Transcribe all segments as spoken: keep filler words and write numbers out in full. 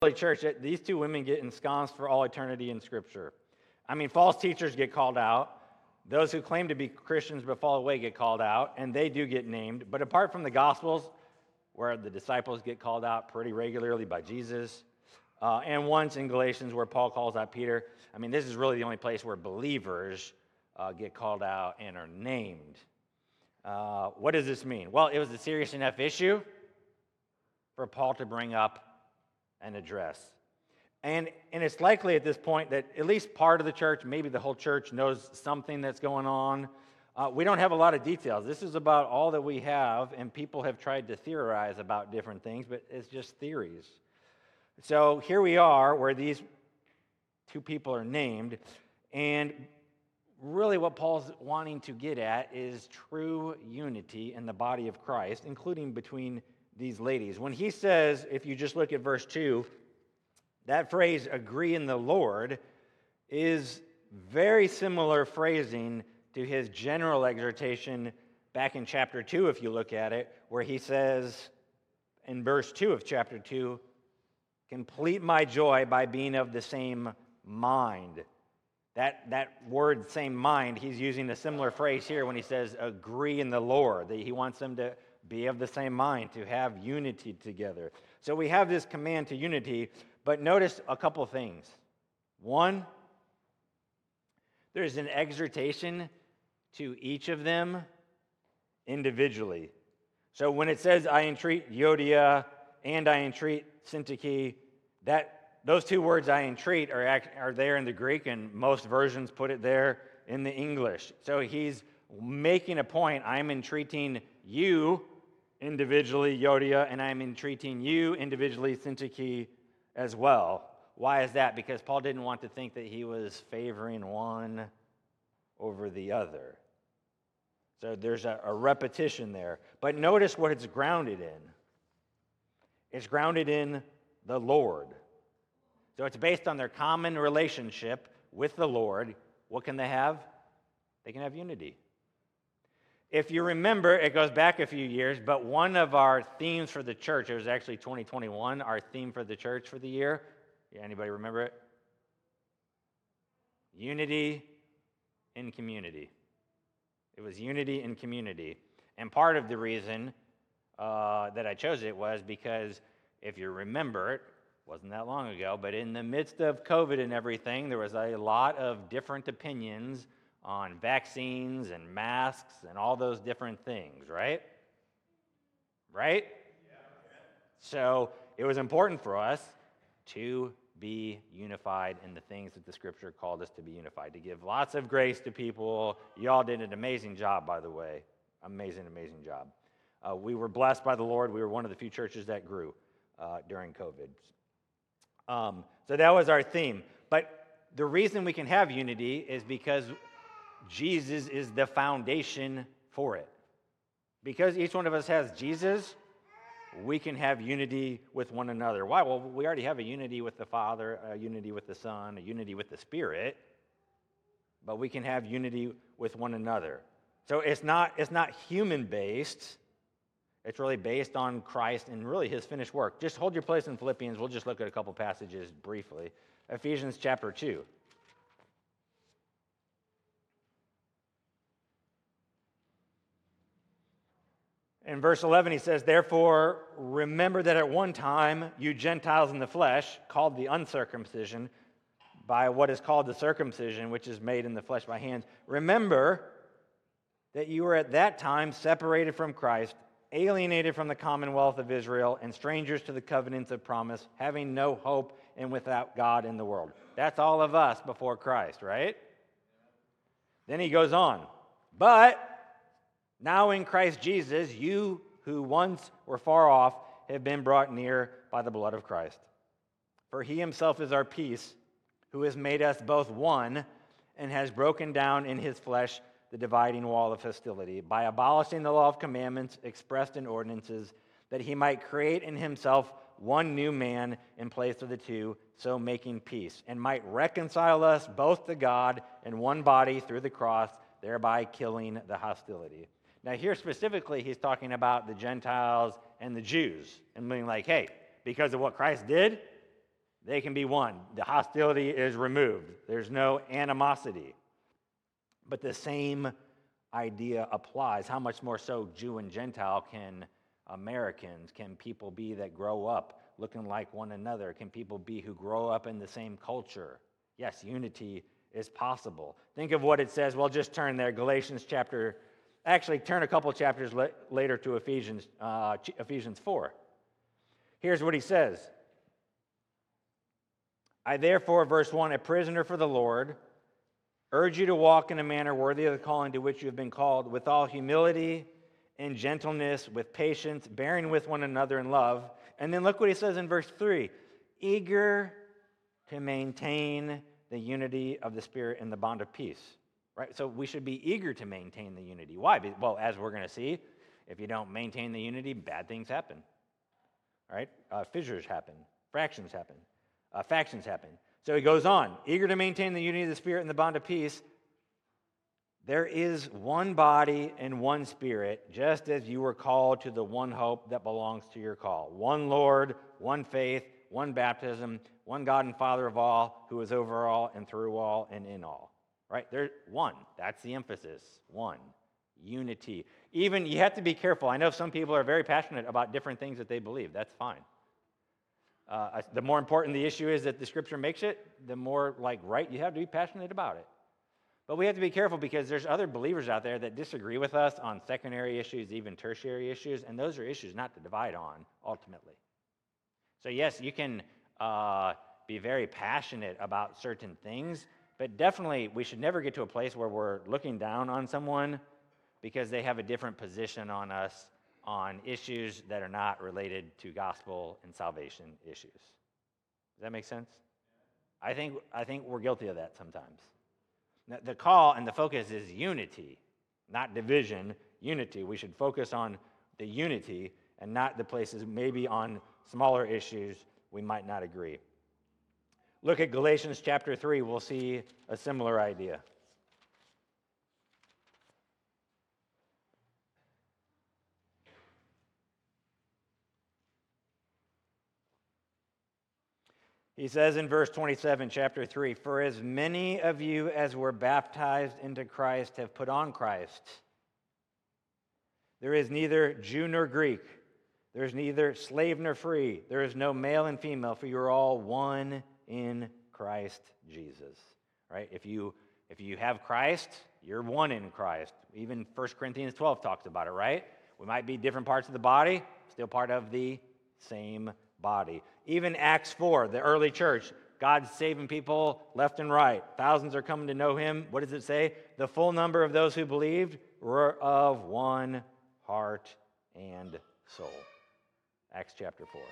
Church, these two women get ensconced for all eternity in Scripture. I mean, false teachers get called out. Those who claim to be Christians but fall away get called out, and they do get named. But apart from the Gospels, where the disciples get called out pretty regularly by Jesus, uh, and once in Galatians where Paul calls out Peter, I mean, this is really the only place where believers uh, get called out and are named. Uh, what does this mean? Well, it was a serious enough issue for Paul to bring up and address. And, and it's likely at this point that at least part of the church, maybe the whole church, knows something that's going on. Uh, we don't have a lot of details. This is about all that we have, and people have tried to theorize about different things, but it's just theories. So here we are where these two people are named, and really what Paul's wanting to get at is true unity in the body of Christ, including between these ladies. When he says, if you just look at verse two, that phrase, agree in the Lord, is very similar phrasing to his general exhortation back in chapter two, if you look at it, where he says in verse two of chapter two, complete my joy by being of the same mind. That, that word, same mind, he's using a similar phrase here when he says agree in the Lord, that he wants them to be of the same mind, to have unity together. So we have this command to unity, but notice a couple things. One, there's an exhortation to each of them individually. So when it says, I entreat Euodia and I entreat Syntyche, that those two words, I entreat, are, act, are there in the Greek, and most versions put it there in the English. So he's making a point. I'm entreating you individually, Euodia, and I'm entreating you individually, Syntyche, as well. Why is that? Because Paul didn't want to think that he was favoring one over the other. So there's a, a repetition there. But notice what it's grounded in. It's grounded in the Lord. So it's based on their common relationship with the Lord. What can they have? They can have unity. If you remember, it goes back a few years, but one of our themes for the church, it was actually twenty twenty-one, our theme for the church for the year. Yeah, anybody remember it? Unity in community. It was unity in community. And part of the reason uh, that I chose it was because, if you remember, it wasn't that long ago, but in the midst of COVID and everything, there was a lot of different opinions on vaccines and masks and all those different things, right? Right? Yeah. So it was important for us to be unified in the things that the Scripture called us to be unified, to give lots of grace to people. Y'all did an amazing job, by the way. Amazing, amazing job. Uh, we were blessed by the Lord. We were one of the few churches that grew uh, during COVID. Um, so that was our theme. But the reason we can have unity is because Jesus is the foundation for it. Because each one of us has Jesus, we can have unity with one another. Why? Well, we already have a unity with the Father, a unity with the Son, a unity with the Spirit, but we can have unity with one another. So it's not, it's not human-based. It's really based on Christ and really his finished work. Just hold your place in Philippians. We'll just look at a couple passages briefly. Ephesians chapter two. In verse eleven, he says, therefore, remember that at one time you Gentiles in the flesh, called the uncircumcision, by what is called the circumcision, which is made in the flesh by hands. Remember that you were at that time separated from Christ, alienated from the commonwealth of Israel, and strangers to the covenants of promise, having no hope and without God in the world. That's all of us before Christ, right? Then he goes on, but now in Christ Jesus, you who once were far off have been brought near by the blood of Christ. For he himself is our peace, who has made us both one and has broken down in his flesh the dividing wall of hostility, by abolishing the law of commandments expressed in ordinances, that he might create in himself one new man in place of the two, so making peace, and might reconcile us both to God in one body through the cross, thereby killing the hostility. Now here specifically, he's talking about the Gentiles and the Jews, and being like, hey, because of what Christ did, They can be one. The hostility is removed. There's no animosity. But the same idea applies. How much more so Jew and Gentile can Americans, can people be that grow up looking like one another? Can people be who grow up in the same culture? Yes, unity is possible. Think of what it says. Well, just turn there. Galatians chapter, actually turn a couple chapters la- later to Ephesians, uh, Ephesians four. Here's what he says. I therefore, verse one, a prisoner for the Lord, urge you to walk in a manner worthy of the calling to which you have been called, with all humility and gentleness, with patience, bearing with one another in love. And then look what he says in verse three, eager to maintain the unity of the Spirit in the bond of peace. Right? So we should be eager to maintain the unity. Why? Well, as we're going to see, if you don't maintain the unity, bad things happen. All right? Uh, fissures happen. Fractions happen. Uh, factions happen. So he goes on, eager to maintain the unity of the Spirit in the bond of peace. There is one body and one Spirit, just as you were called to the one hope that belongs to your call. One Lord, one faith, one baptism, one God and Father of all, who is over all and through all and in all. Right? There's one. That's the emphasis. One. Unity. Even, you have to be careful. I know some people are very passionate about different things that they believe. That's fine. Uh, the more important the issue is that the Scripture makes it, the more like right you have to be passionate about it. But we have to be careful because there's other believers out there that disagree with us on secondary issues, even tertiary issues, and those are issues not to divide on ultimately. So yes, you can uh, be very passionate about certain things, but definitely we should never get to a place where we're looking down on someone because they have a different position on us on issues that are not related to gospel and salvation issues. Does that make sense? I think I think we're guilty of that sometimes. The call and the focus is unity, not division, unity. We should focus on the unity and not the places maybe on smaller issues we might not agree. Look at Galatians chapter three, we'll see a similar idea. He says in verse twenty-seven, chapter three, for as many of you as were baptized into Christ have put on Christ. There is neither Jew nor Greek. There is neither slave nor free. There is no male and female, for you are all one in Christ Jesus. Right? If you if you have Christ, you're one in Christ. Even First Corinthians twelve talks about it, right? We might be different parts of the body, still part of the same body. Even Acts four, the early church, God's saving people left and right. Thousands are coming to know him. What does it say? The full number of those who believed were of one heart and soul. Acts chapter four.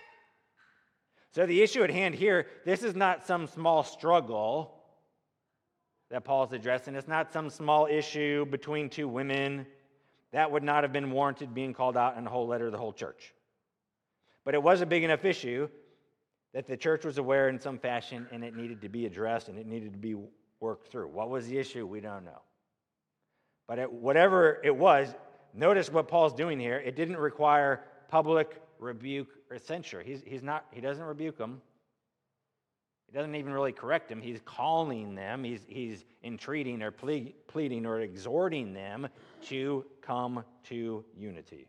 So the issue at hand here, this is not some small struggle that Paul's addressing. It's not some small issue between two women. That would not have been warranted being called out in the whole letter of the whole church. But it was a big enough issue that the church was aware in some fashion, and it needed to be addressed, and it needed to be worked through. What was the issue? We don't know. But it, whatever it was, notice what Paul's doing here. It didn't require public rebuke or censure. He's, he's not, he doesn't rebuke them. He doesn't even really correct them. He's calling them. He's, he's entreating or ple- pleading or exhorting them to come to unity.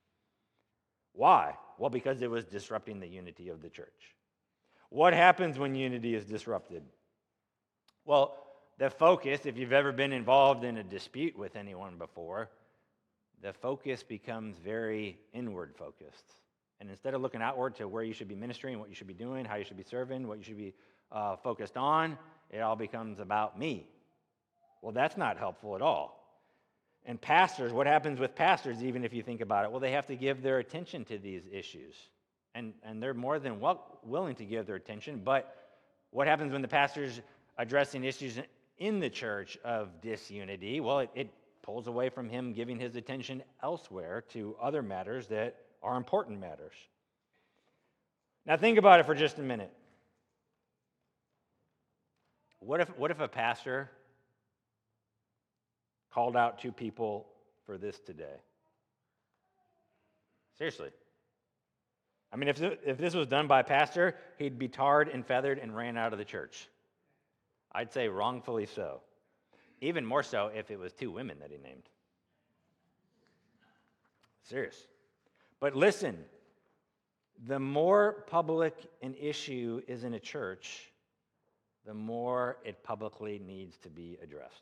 Why? Well, because it was disrupting the unity of the church. What happens when unity is disrupted? Well, the focus, if you've ever been involved in a dispute with anyone before, the focus becomes very inward focused. And instead of looking outward to where you should be ministering, what you should be doing, how you should be serving, what you should be uh, focused on, it all becomes about me. Well, that's not helpful at all. And pastors, what happens with pastors, even if you think about it? Well, they have to give their attention to these issues. And, and they're more than well, willing to give their attention. But what happens when the pastor's addressing issues in the church of disunity? Well, it, it pulls away from him giving his attention elsewhere to other matters that are important matters. Now think about it for just a minute. What if, what if a pastor called out two people for this today? Seriously. I mean, if, th- if this was done by a pastor, he'd be tarred and feathered and ran out of the church. I'd say wrongfully so. Even more so if it was two women that he named. Serious. But listen, the more public an issue is in a church, the more it publicly needs to be addressed.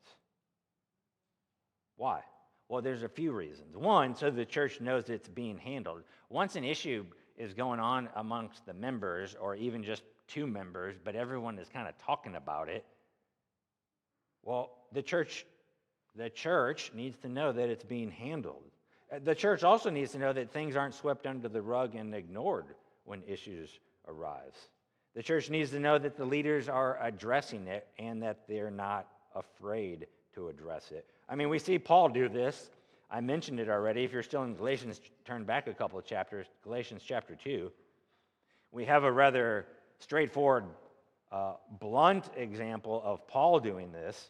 Why? Well, there's a few reasons. One, so the church knows it's being handled. Once an issue is going on amongst the members, or even just two members, but everyone is kind of talking about it, well, the church, the church needs to know that it's being handled. The church also needs to know that things aren't swept under the rug and ignored when issues arise. The church needs to know that the leaders are addressing it and that they're not afraid to address it. I mean, we see Paul do this. I mentioned it already. If you're still in Galatians, turn back a couple of chapters, Galatians chapter two. We have a rather straightforward, uh, blunt example of Paul doing this.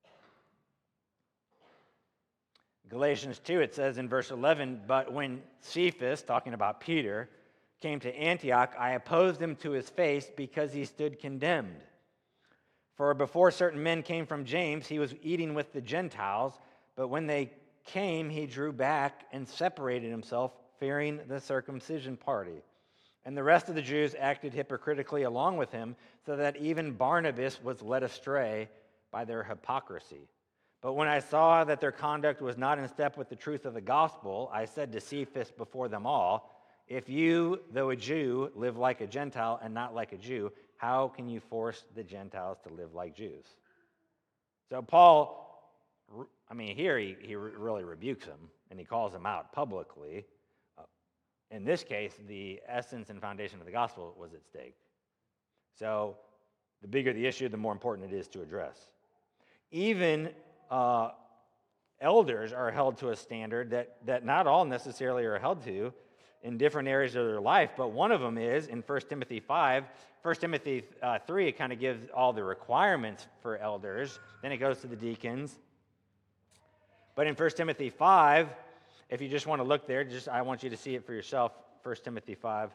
Galatians two, it says in verse eleven, "But when Cephas," talking about Peter, "came to Antioch, I opposed him to his face because he stood condemned. For before certain men came from James, he was eating with the Gentiles, but when they came, he drew back and separated himself, fearing the circumcision party. And the rest of the Jews acted hypocritically along with him, so that even Barnabas was led astray by their hypocrisy. But when I saw that their conduct was not in step with the truth of the gospel, I said to Cephas before them all, 'If you, though a Jew, live like a Gentile and not like a Jew, how can you force the Gentiles to live like Jews?'" So Paul, I mean, here he, he really rebukes them, and he calls them out publicly. Uh, in this case, the essence and foundation of the gospel was at stake. So the bigger the issue, the more important it is to address. Even uh, elders are held to a standard that, that not all necessarily are held to in different areas of their life, but one of them is in First Timothy five. First Timothy uh, three, it kind of gives all the requirements for elders. Then it goes to the deacons. But in First Timothy five, if you just want to look there, just I want you to see it for yourself, First Timothy five.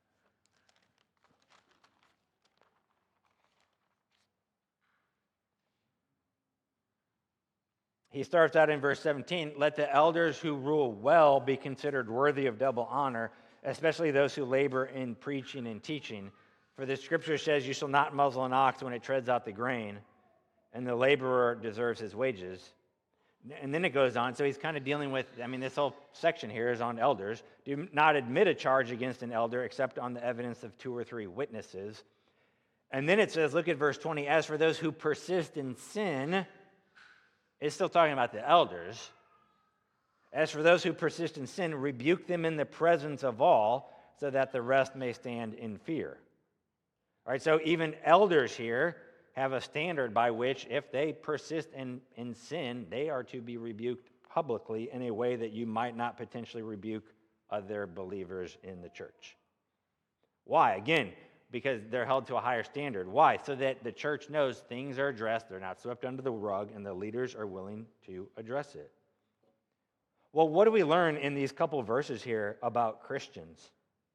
He starts out in verse seventeen, "Let the elders who rule well be considered worthy of double honor, especially those who labor in preaching and teaching. For the scripture says, 'You shall not muzzle an ox when it treads out the grain,' and the laborer deserves his wages." And then it goes on, so he's kind of dealing with, I mean, this whole section here is on elders. "Do not admit a charge against an elder except on the evidence of two or three witnesses." And then it says, look at verse twenty, "As for those who persist in sin," it's still talking about the elders. "As for those who persist in sin, rebuke them in the presence of all, so that the rest may stand in fear." All right, so even elders here have a standard by which if they persist in, in sin, they are to be rebuked publicly in a way that you might not potentially rebuke other believers in the church. Why? Again, because they're held to a higher standard. Why? So that the church knows things are addressed, they're not swept under the rug, and the leaders are willing to address it. Well, what do we learn in these couple verses here about Christians?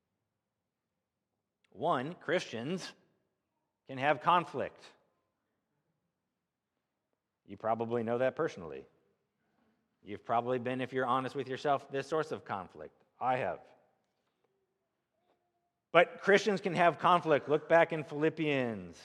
One, Christians can have conflict. You probably know that personally. You've probably been, if you're honest with yourself, this source of conflict. I have. But Christians can have conflict. Look back in Philippians.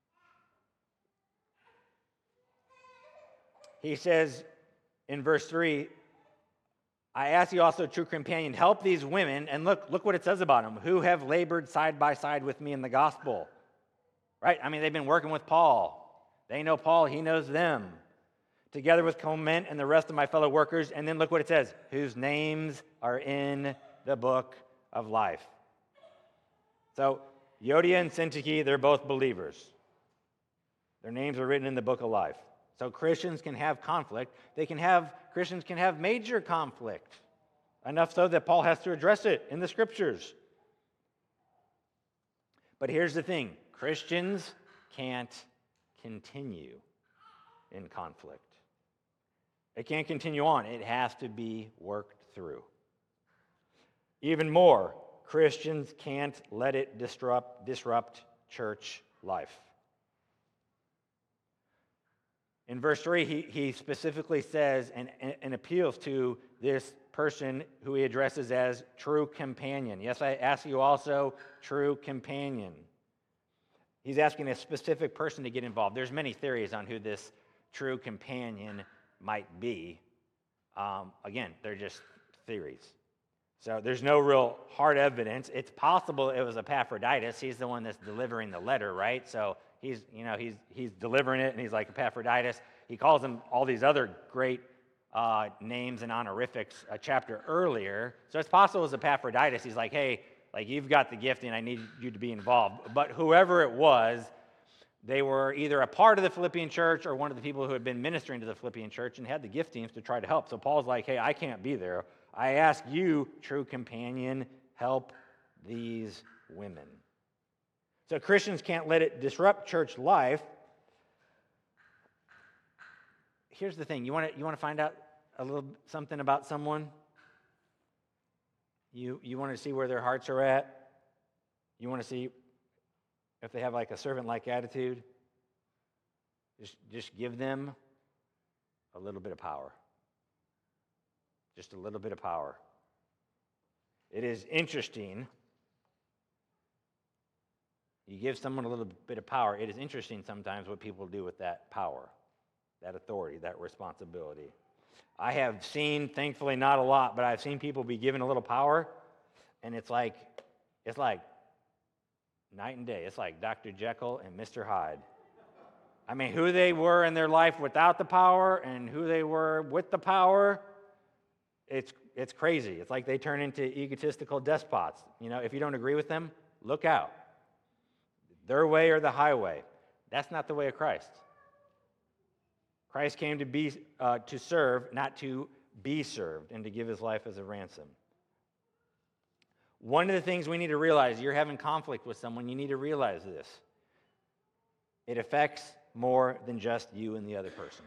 He says in verse three, "I ask you also, true companion, help these women," and look, look what it says about them, "who have labored side by side with me in the gospel." Right? I mean, they've been working with Paul. They know Paul, he knows them. "Together with Clement and the rest of my fellow workers," and then look what it says, "whose names are in the book of life." So, Euodia and Syntyche, they're both believers. Their names are written in the book of life. So Christians can have conflict. They can have, Christians can have major conflict. Enough so that Paul has to address it in the scriptures. But here's the thing. Christians can't continue in conflict. It can't continue on. It has to be worked through. Even more, Christians can't let it disrupt, disrupt church life. In verse three, he, he specifically says and, and, and appeals to this person who he addresses as true companion. Yes, I ask you also, true companion. He's asking a specific person to get involved. There's many theories on who this true companion might be. Um, again, they're just theories. So there's no real hard evidence. It's possible it was Epaphroditus. He's the one that's delivering the letter, right? So he's, you know, he's he's delivering it, and he's like Epaphroditus. He calls him all these other great uh, names and honorifics a chapter earlier. So it's possible it was Epaphroditus. He's like, hey, like you've got the gifting. I need you to be involved. But whoever it was, they were either a part of the Philippian church or one of the people who had been ministering to the Philippian church and had the giftings to try to help. So Paul's like, hey, I can't be there. I ask you, true companion, help these women. So Christians can't let it disrupt church life. Here's the thing. You want to you want to find out a little something about someone? You you want to see where their hearts are at? You want to see if they have like a servant-like attitude? Just just give them a little bit of power. Just a little bit of power. It is interesting. You give someone a little bit of power. It is interesting sometimes what people do with that power, that authority, that responsibility. I have seen, thankfully not a lot, but I've seen people be given a little power, and it's like, it's like night and day. It's like Doctor Jekyll and Mister Hyde. I mean, who they were in their life without the power and who they were with the power, it's it's crazy. It's like they turn into egotistical despots. You know, if you don't agree with them, look out. Their way or the highway. That's not the way of Christ. Christ came to be uh, to serve, not to be served, and to give his life as a ransom. One of the things we need to realize, you're having conflict with someone, you need to realize this. It affects more than just you and the other person.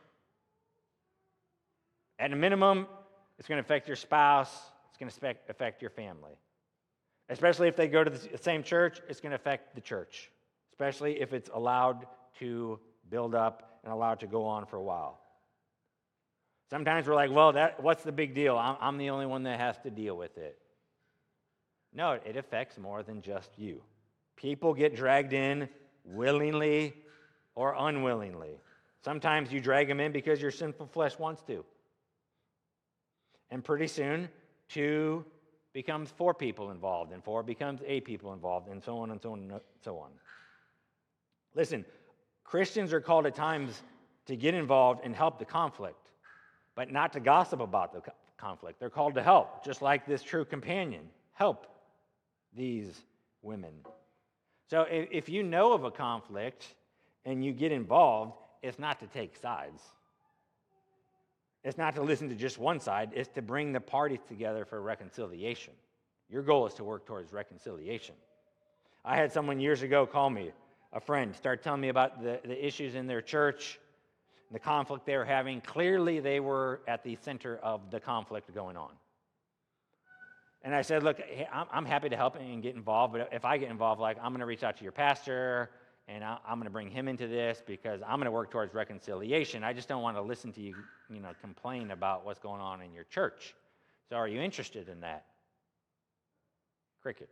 At a minimum, it's going to affect your spouse. It's going to affect your family. Especially if they go to the same church, it's going to affect the church. Especially if it's allowed to build up and allowed to go on for a while. Sometimes we're like, well, that, what's the big deal? I'm, I'm the only one that has to deal with it. No, it affects more than just you. People get dragged in willingly or unwillingly. Sometimes you drag them in because your sinful flesh wants to. And pretty soon, two becomes four people involved, and four becomes eight people involved, and so on and so on and so on. Listen, Christians are called at times to get involved and help the conflict, but not to gossip about the conflict. They're called to help, just like this true companion. Help these women. So if you know of a conflict and you get involved, it's not to take sides. It's not to listen to just one side. It's to bring the parties together for reconciliation. Your goal is to work towards reconciliation. I had someone years ago call me, a friend, start telling me about the, the issues in their church, the conflict they were having. Clearly, they were at the center of the conflict going on. And I said, look, hey, I'm, I'm happy to help and get involved, but if I get involved, like, I'm going to reach out to your pastor, and I, I'm going to bring him into this because I'm going to work towards reconciliation. I just don't want to listen to you, you know, complain about what's going on in your church. So are you interested in that? Crickets.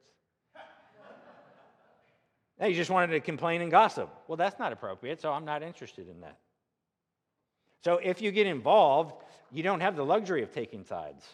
Hey, you just wanted to complain and gossip. Well, that's not appropriate, so I'm not interested in that. So if you get involved, you don't have the luxury of taking sides.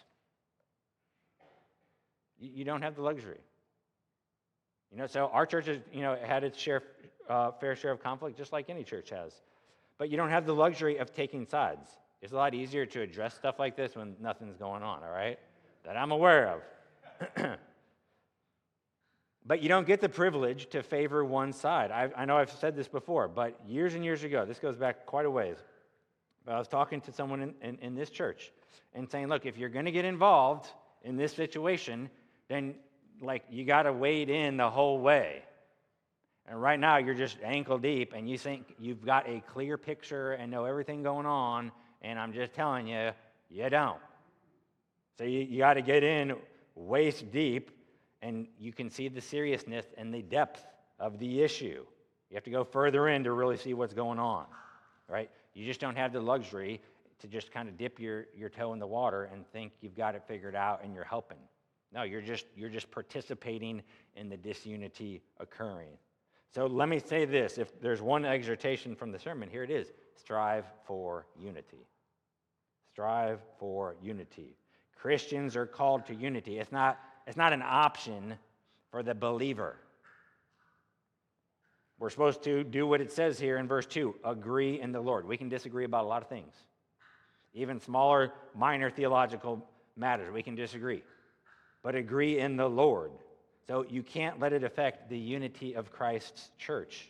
You, you don't have the luxury. You know, so our church has, you know, had its share, uh, fair share of conflict, just like any church has. But you don't have the luxury of taking sides. It's a lot easier to address stuff like this when nothing's going on, all right? That I'm aware of. But you don't get the privilege to favor one side. I, I know I've said this before, but years and years ago, this goes back quite a ways. But I was talking to someone in, in, in this church and saying, look, if you're going to get involved in this situation, then like you got to wade in the whole way. And right now you're just ankle deep and you think you've got a clear picture and know everything going on, and I'm just telling you, you don't. So you, you got to get in waist deep and you can see the seriousness and the depth of the issue. You have to go further in to really see what's going on, right? You just don't have the luxury to just kind of dip your, your toe in the water and think you've got it figured out and you're helping. No, you're just you're just participating in the disunity occurring. So let me say this. If there's one exhortation from the sermon, here it is. Strive for unity. Strive for unity. Christians are called to unity. It's not, it's not an option for the believer. We're supposed to do what it says here in verse two, agree in the Lord. We can disagree about a lot of things. Even smaller, minor theological matters, we can disagree. But agree in the Lord. So you can't let it affect the unity of Christ's church.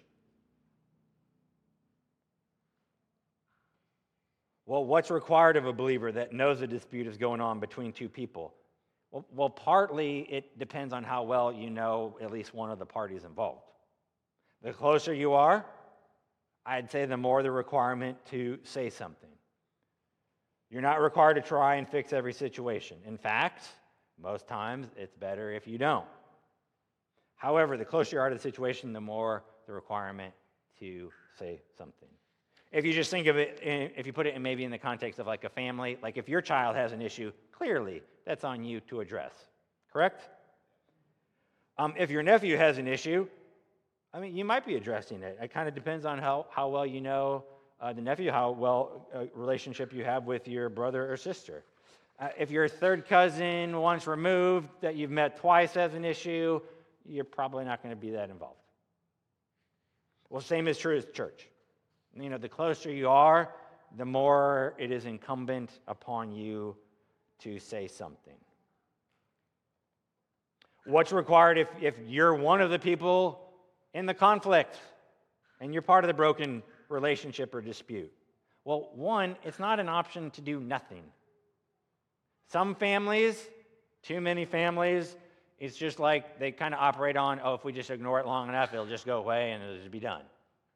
Well, what's required of a believer that knows a dispute is going on between two people? Well, well, partly it depends on how well you know at least one of the parties involved. The closer you are, I'd say the more the requirement to say something. You're not required to try and fix every situation. In fact, most times it's better if you don't. However, the closer you are to the situation, the more the requirement to say something. If you just think of it, in, if you put it in maybe in the context of like a family, like if your child has an issue, clearly that's on you to address, correct? Um, if your nephew has an issue, I mean, you might be addressing it. It kind of depends on how, how well you know uh, the nephew, how well a relationship you have with your brother or sister. Uh, if your third cousin once removed that you've met twice has an issue, you're probably not going to be that involved. Well, same is true as church. You know, the closer you are, the more it is incumbent upon you to say something. What's required if, if you're one of the people in the conflict and you're part of the broken relationship or dispute? Well, one, it's not an option to do nothing. Some families, too many families, it's just like they kind of operate on, oh, if we just ignore it long enough, it'll just go away and it'll just be done.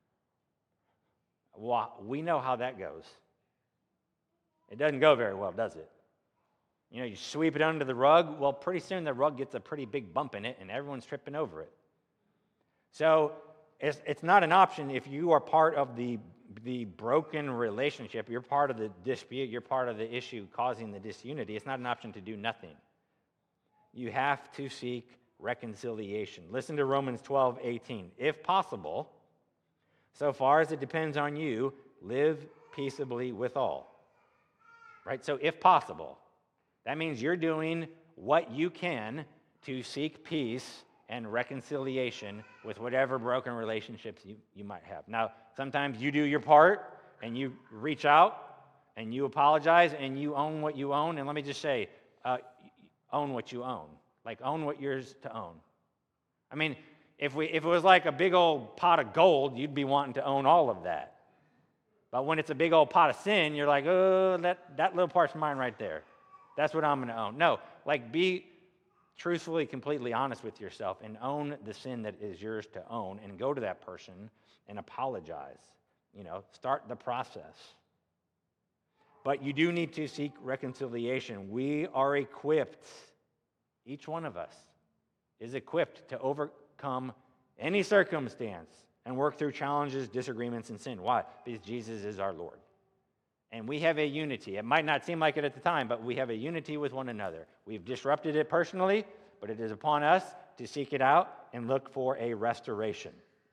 Well, we know how that goes. It doesn't go very well, does it? You know, you sweep it under the rug, well, pretty soon the rug gets a pretty big bump in it and everyone's tripping over it. So it's, it's not an option if you are part of the, the broken relationship, you're part of the dispute, you're part of the issue causing the disunity. It's not an option to do nothing. You have to seek reconciliation. Listen to Romans twelve eighteen. If possible, so far as it depends on you, live peaceably with all. Right? So if possible, that means you're doing what you can to seek peace and reconciliation with whatever broken relationships you, you might have. Now, sometimes you do your part and you reach out and you apologize and you own what you own. And let me just say, uh, own what you own. Like, own what yours to own. I mean, if we if it was like a big old pot of gold, you'd be wanting to own all of that. But when it's a big old pot of sin, you're like, oh, that, that little part's mine right there. That's what I'm going to own. No, like, be truthfully, completely honest with yourself and own the sin that is yours to own and go to that person and apologize. You know, start the process. But you do need to seek reconciliation. We are equipped, each one of us is equipped to overcome any circumstance and work through challenges, disagreements, and sin. Why? Because Jesus is our Lord. And we have a unity. It might not seem like it at the time, but we have a unity with one another. We've disrupted it personally, but it is upon us to seek it out and look for a restoration.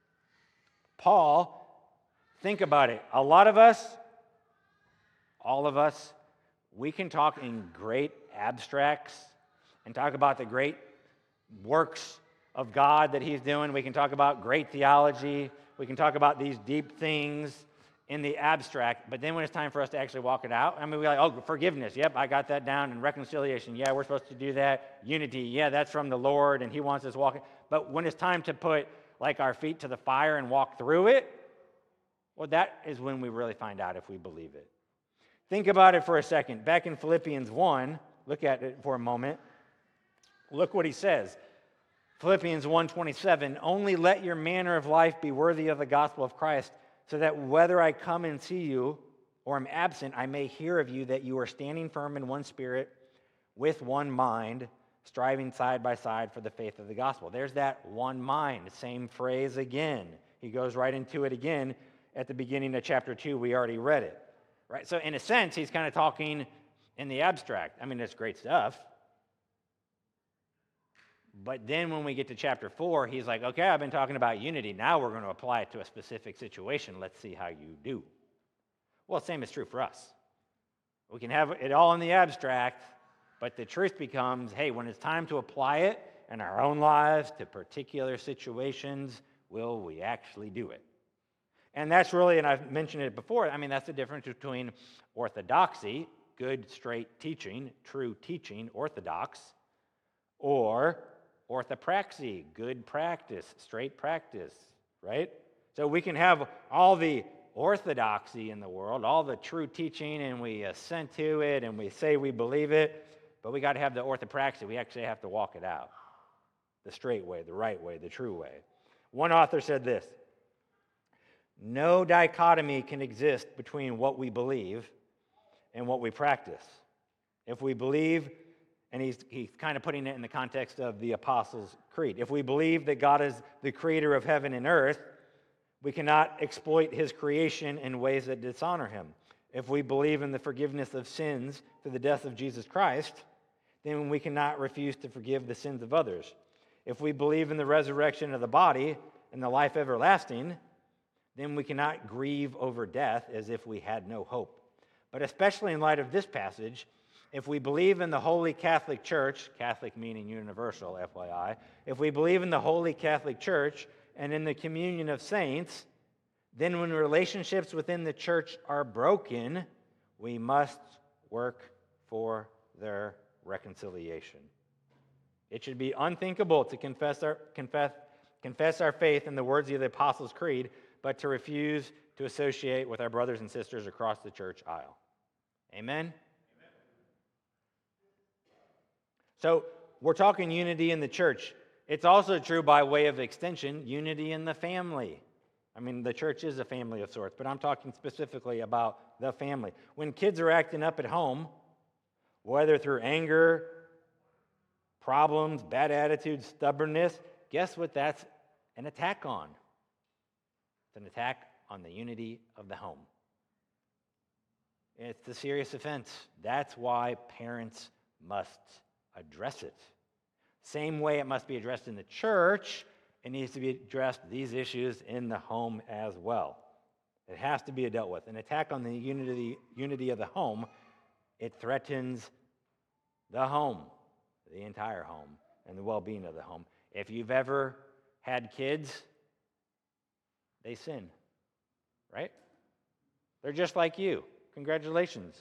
Paul, think about it. A lot of us, all of us, we can talk in great abstracts and talk about the great works of God that he's doing. We can talk about great theology. We can talk about these deep things in the abstract, but then when it's time for us to actually walk it out, I mean, we're like, oh, forgiveness, yep, I got that down, and reconciliation, yeah, we're supposed to do that. Unity, yeah, that's from the Lord, and he wants us walking. But when it's time to put, like, our feet to the fire and walk through it, well, that is when we really find out if we believe it. Think about it for a second. Back in Philippians one, look at it for a moment. Look what he says. Philippians one twenty-seven, only let your manner of life be worthy of the gospel of Christ, so that whether I come and see you or am absent, I may hear of you that you are standing firm in one spirit, with one mind, striving side by side for the faith of the gospel. There's that one mind, same phrase again. He goes right into it again at the beginning of chapter two. We already read it, right? So in a sense, he's kind of talking in the abstract. I mean, it's great stuff. But then when we get to chapter four, he's like, okay, I've been talking about unity. Now we're going to apply it to a specific situation. Let's see how you do. Well, the same is true for us. We can have it all in the abstract, but the truth becomes, hey, when it's time to apply it in our own lives to particular situations, will we actually do it? And that's really, and I've mentioned it before, I mean, that's the difference between orthodoxy, good, straight teaching, true teaching, orthodox, or orthopraxy, good practice, straight practice, right? So we can have all the orthodoxy in the world, all the true teaching, and we assent to it, and we say we believe it, but we got to have the orthopraxy. We actually have to walk it out the straight way, the right way, the true way. One author said this: no dichotomy can exist between what we believe and what we practice. If we believe, and he's, he's kind of putting it in the context of the Apostles' Creed, if we believe that God is the creator of heaven and earth, we cannot exploit his creation in ways that dishonor him. If we believe in the forgiveness of sins through the death of Jesus Christ, then we cannot refuse to forgive the sins of others. If we believe in the resurrection of the body and the life everlasting, then we cannot grieve over death as if we had no hope. But especially in light of this passage, if we believe in the Holy Catholic Church, Catholic meaning universal, F Y I, if we believe in the Holy Catholic Church and in the communion of saints, then when relationships within the church are broken, we must work for their reconciliation. It should be unthinkable to confess our, confess, confess our faith in the words of the Apostles' Creed, but to refuse to associate with our brothers and sisters across the church aisle. Amen? So we're talking unity in the church. It's also true by way of extension, unity in the family. I mean, the church is a family of sorts, but I'm talking specifically about the family. When kids are acting up at home, whether through anger, problems, bad attitudes, stubbornness, guess what that's an attack on? It's an attack on the unity of the home. It's a serious offense. That's why parents must address it. Same way it must be addressed in the church, it needs to be addressed, these issues, in the home as well. It has to be dealt with. An attack on the unity, unity of the home, it threatens the home, the entire home, and the well-being of the home. If you've ever had kids, they sin, right? They're just like you. Congratulations.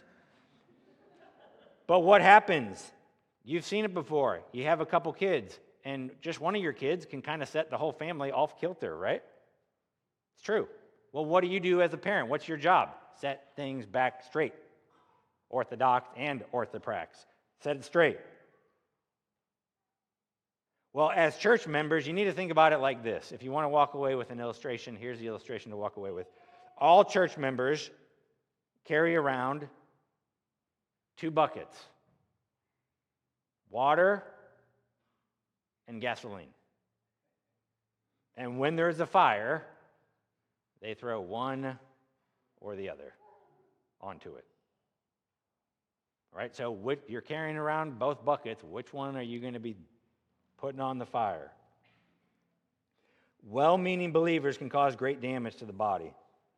But what happens? You've seen it before. You have a couple kids, and just one of your kids can kind of set the whole family off kilter, right? It's true. Well, what do you do as a parent? What's your job? Set things back straight. Orthodox and orthoprax. Set it straight. Well, as church members, you need to think about it like this. If you want to walk away with an illustration, here's the illustration to walk away with. All church members carry around two buckets: water and gasoline. And when there's a fire, they throw one or the other onto it. All right, so which, you're carrying around both buckets. Which one are you going to be putting on the fire? Well-meaning believers can cause great damage to the body.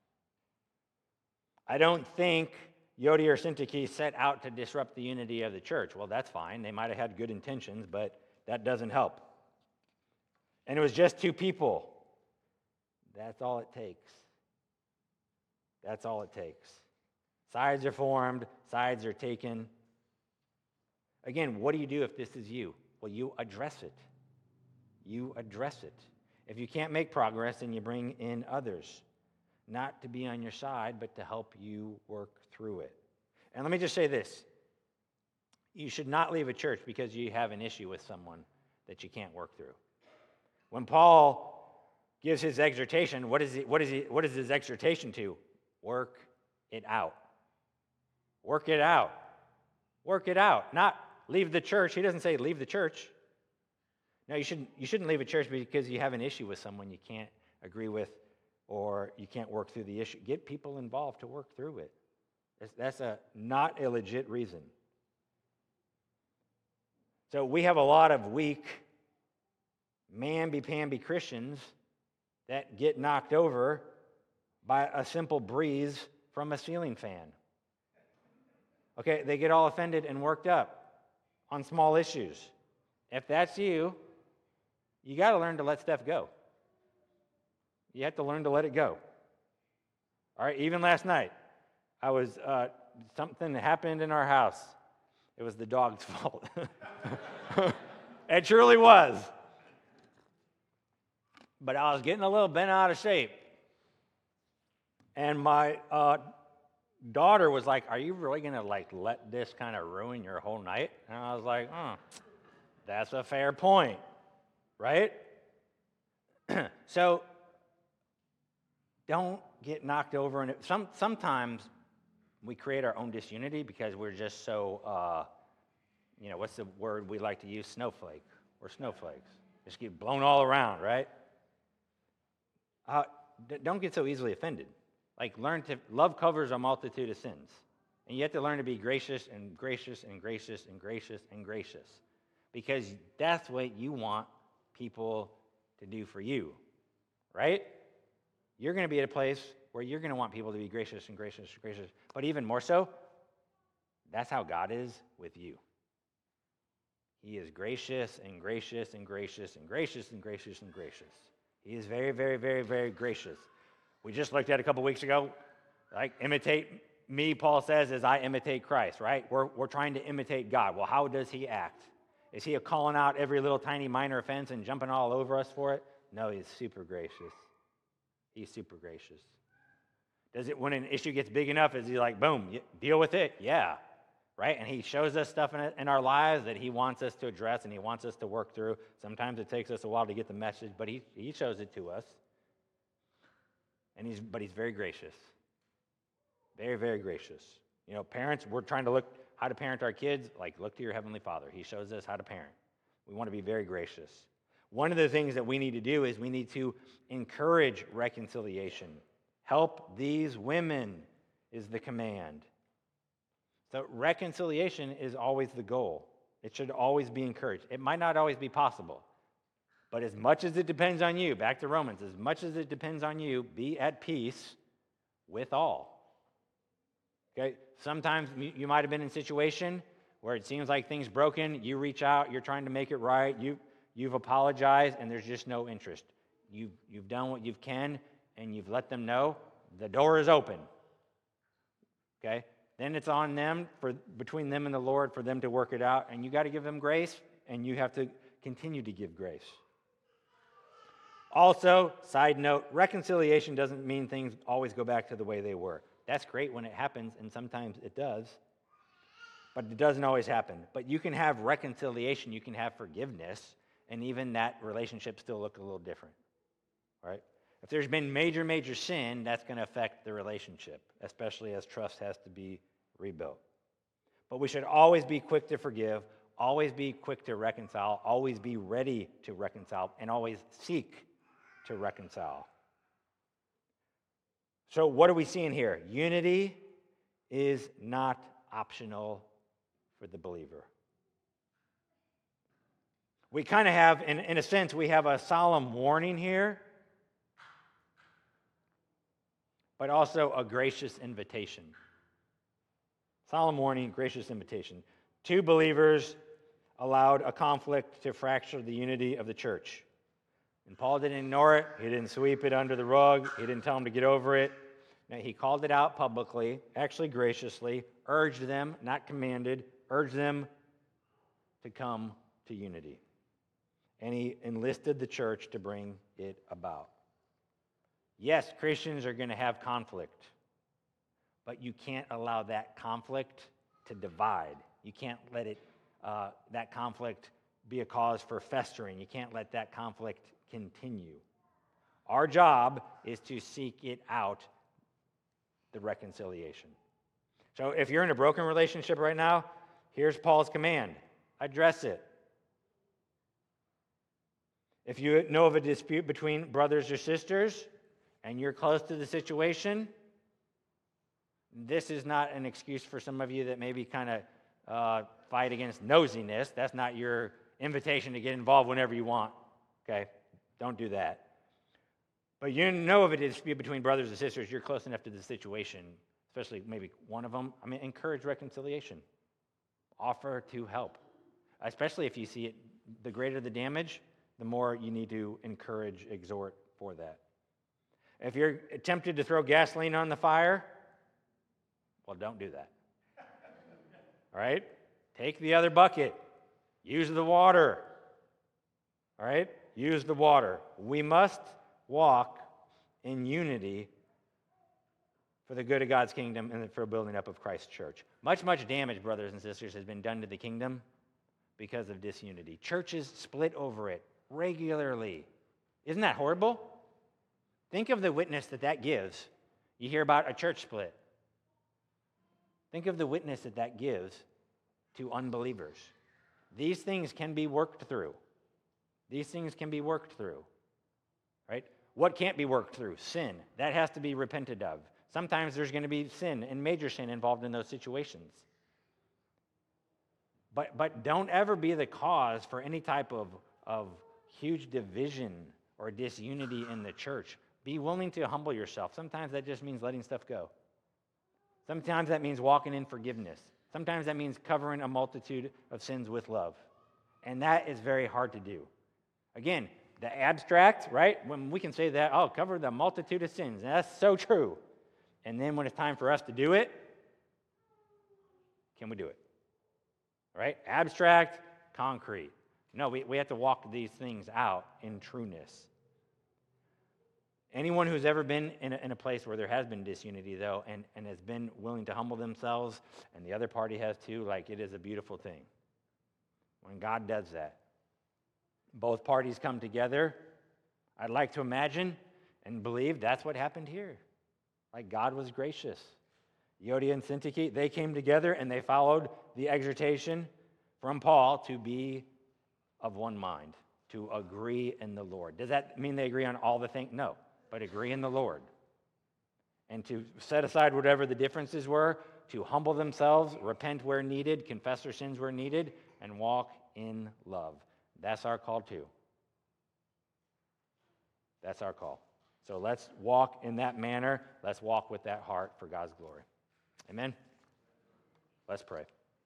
I don't think Yodi or Syntyche set out to disrupt the unity of the church. Well, that's fine. They might have had good intentions, but that doesn't help. And it was just two people. That's all it takes. That's all it takes. Sides are formed. Sides are taken. Again, what do you do if this is you? Well, you address it. You address it. If you can't make progress, then you bring in others. Not to be on your side, but to help you work through it. And let me just say this. You should not leave a church because you have an issue with someone that you can't work through. When Paul gives his exhortation, what is he, what is he, what is his exhortation to? Work it out. Work it out. Work it out. Not leave the church. He doesn't say leave the church. No, you shouldn't, you shouldn't leave a church because you have an issue with someone you can't agree with or you can't work through the issue. Get people involved to work through it. That's, that's a not a legit reason. So we have a lot of weak, mamby-pamby Christians that get knocked over by a simple breeze from a ceiling fan. Okay, they get all offended and worked up on small issues. If that's you, you got to learn to let stuff go. You have to learn to let it go. All right, even last night, I was, uh, something happened in our house. It was the dog's fault. It truly was. But I was getting a little bent out of shape. And my uh, daughter was like, are you really going to like let this kind of ruin your whole night? And I was like, oh, that's a fair point, right? So don't get knocked over. And some, sometimes we create our own disunity because we're just so, uh, you know, what's the word we like to use? Snowflake. We're snowflakes. Just get blown all around, right? Uh, d- don't get so easily offended. Like, learn to, love covers a multitude of sins. And you have to learn to be gracious and gracious and gracious and gracious and gracious. Because that's what you want people to do for you, right? You're going to be at a place where you're going to want people to be gracious and gracious and gracious. But even more so, that's how God is with you. He is gracious and gracious and gracious and gracious and gracious and gracious. He is very, very, very, very gracious. We just looked at a couple weeks ago, like, imitate me, Paul says, as I imitate Christ, right? We're, we're trying to imitate God. Well, how does he act? Is he calling out every little tiny minor offense and jumping all over us for it? No, he's super gracious. He's super gracious. Does it, when an issue gets big enough, is he like, boom, deal with it? Yeah, right? And he shows us stuff in, it, in our lives that he wants us to address and he wants us to work through. Sometimes it takes us a while to get the message, but he, he shows it to us. And he's, but he's very gracious. Very, very gracious. You know, parents, we're trying to look how to parent our kids. Like, look to your Heavenly Father. He shows us how to parent. We want to be very gracious. One of the things that we need to do is we need to encourage reconciliation. Help these women is the command. So reconciliation is always the goal. It should always be encouraged. It might not always be possible. But as much as it depends on you, back to Romans, as much as it depends on you, be at peace with all. Okay? Sometimes you might have been in a situation where it seems like things broken. You reach out, you're trying to make it right. You, you've apologized, and there's just no interest. You've, you've done what you can, and you've let them know the door is open. Okay? Then it's on them, for between them and the Lord, for them to work it out. And you got to give them grace, and you have to continue to give grace. Also, side note, reconciliation doesn't mean things always go back to the way they were. That's great when it happens, and sometimes it does, but it doesn't always happen. But you can have reconciliation, you can have forgiveness, and even that relationship still look a little different, right? If there's been major, major sin, that's going to affect the relationship, especially as trust has to be rebuilt. But we should always be quick to forgive, always be quick to reconcile, always be ready to reconcile, and always seek to reconcile. So what are we seeing here? Unity is not optional for the believer. We kind of have, in, in a sense, we have a solemn warning here, but also a gracious invitation. Solemn warning, gracious invitation. Two believers allowed a conflict to fracture the unity of the church. And Paul didn't ignore it. He didn't sweep it under the rug. He didn't tell them to get over it. No, he called it out publicly, actually graciously, urged them, not commanded, urged them to come to unity. And he enlisted the church to bring it about. Yes, Christians are going to have conflict, but you can't allow that conflict to divide. You can't let it uh, that conflict be a cause for festering. You can't let that conflict continue. Our job is to seek it out, the reconciliation. So if you're in a broken relationship right now, here's Paul's command. address it. If you know of a dispute between brothers or sisters and you're close to the situation, this is not an excuse for some of you that maybe kind of uh, fight against nosiness. That's not your invitation to get involved whenever you want, okay? Don't do that. But you know of a dispute between brothers and sisters, you're close enough to the situation, especially maybe one of them. I mean, encourage reconciliation. Offer to help. Especially if you see it, the greater the damage, the more you need to encourage, exhort for that. If you're tempted to throw gasoline on the fire, well, don't do that. All right? Take the other bucket. Use the water. All right? Use the water. We must walk in unity for the good of God's kingdom and for building up of Christ's church. Much, much damage, brothers and sisters, has been done to the kingdom because of disunity. Churches split over it regularly. Isn't that horrible? Think of the witness that that gives. You hear about a church split. Think of the witness that that gives to unbelievers. These things can be worked through. These things can be worked through. Right? What can't be worked through? Sin. That has to be repented of. Sometimes there's going to be sin and major sin involved in those situations. But, but don't ever be the cause for any type of, of huge division or disunity in the church. Be willing to humble yourself. Sometimes that just means letting stuff go. Sometimes that means walking in forgiveness. Sometimes that means covering a multitude of sins with love. And that is very hard to do. Again, the abstract, right? When we can say that, oh, cover the multitude of sins. And that's so true. And then when it's time for us to do it, can we do it? Right? Abstract, concrete. No, we, we have to walk these things out in trueness. Anyone who's ever been in a, in a place where there has been disunity, though, and, and has been willing to humble themselves, and the other party has too, like, it is a beautiful thing. When God does that, both parties come together. I'd like to imagine and believe that's what happened here. Like, God was gracious. Euodia and Syntyche, they came together and they followed the exhortation from Paul to be of one mind, to agree in the Lord. Does that mean they agree on all the things? No, but agree in the Lord. And to set aside whatever the differences were, to humble themselves, repent where needed, confess their sins where needed, and walk in love. That's our call too. That's our call. So let's walk in that manner. Let's walk with that heart for God's glory. Amen? Let's pray.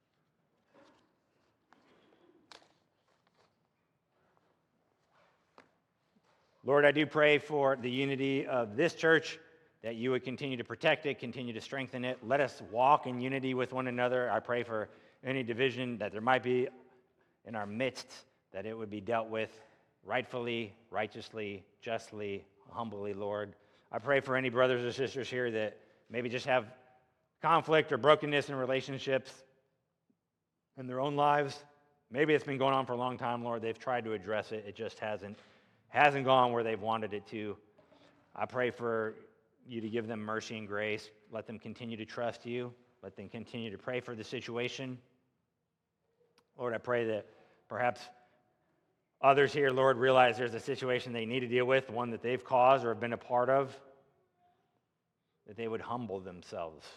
Lord, I do pray for the unity of this church, that you would continue to protect it, continue to strengthen it. Let us walk in unity with one another. I pray for any division that there might be in our midst, that it would be dealt with rightfully, righteously, justly, humbly, Lord. I pray for any brothers or sisters here that maybe just have conflict or brokenness in relationships in their own lives. Maybe it's been going on for a long time, Lord. They've tried to address it. It just hasn't, hasn't gone where they've wanted it to. I pray for you to give them mercy and grace. Let them continue to trust you. Let them continue to pray for the situation. Lord, I pray that perhaps others here, Lord, realize there's a situation they need to deal with, one that they've caused or have been a part of, that they would humble themselves.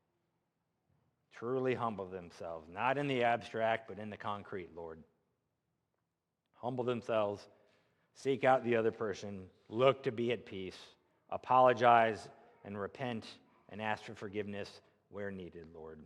Truly humble themselves, not in the abstract, but in the concrete, Lord. Humble themselves, seek out the other person, look to be at peace, apologize and repent and ask for forgiveness where needed, Lord.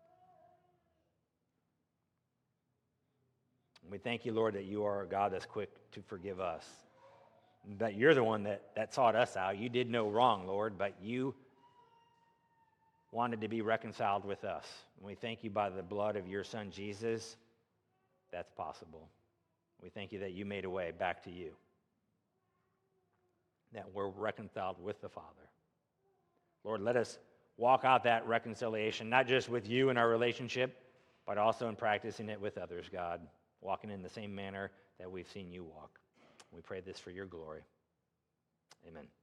We thank you, Lord, that you are a God that's quick to forgive us. That you're the one that, that sought us out. You did no wrong, Lord, but you wanted to be reconciled with us. And we thank you by the blood of your Son, Jesus, that's possible. We thank you that you made a way back to you, that we're reconciled with the Father. Lord, let us walk out that reconciliation, not just with you in our relationship, but also in practicing it with others, God, walking in the same manner that we've seen you walk. We pray this for your glory. Amen.